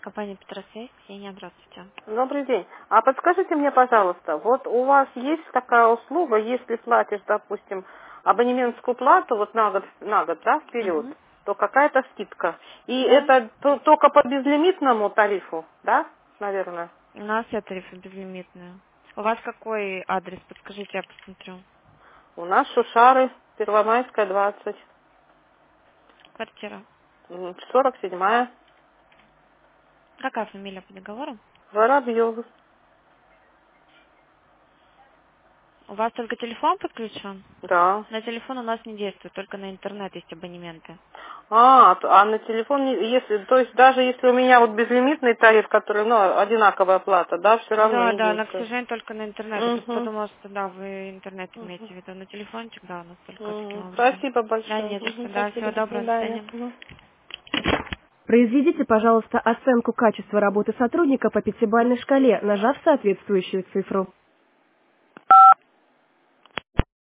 Компания Петросвязь, Ксения, здравствуйте. Добрый день. А подскажите мне, пожалуйста, вот у вас есть такая услуга, если платишь, допустим, абонементскую плату вот на год, да, вперед, Угу. то какая-то скидка. И Да. это только по безлимитному тарифу, да, наверное? У нас все тарифы безлимитные. У вас какой адрес? Подскажите, я посмотрю. У нас Шушары, Первомайская, 20, Квартира. 47-я, Какая фамилия по договору? Воробьев. У вас только телефон подключен? Да. На телефон у нас не действует, только на интернет есть абонементы. А на телефон, если, то есть даже если у меня вот безлимитный тариф, который, ну, одинаковая плата, да, все равно Да, не да, но, к действует. сожалению, только на интернет. Я просто Угу. подумала, что да, вы интернет имеете в виду. На телефончик, да, у нас только таким образом. Спасибо Да, большое. не за что. Да, Спасибо, всего до доброго, до свидания. свидания. Произведите, пожалуйста, оценку качества работы сотрудника по пятибалльной шкале, нажав соответствующую цифру.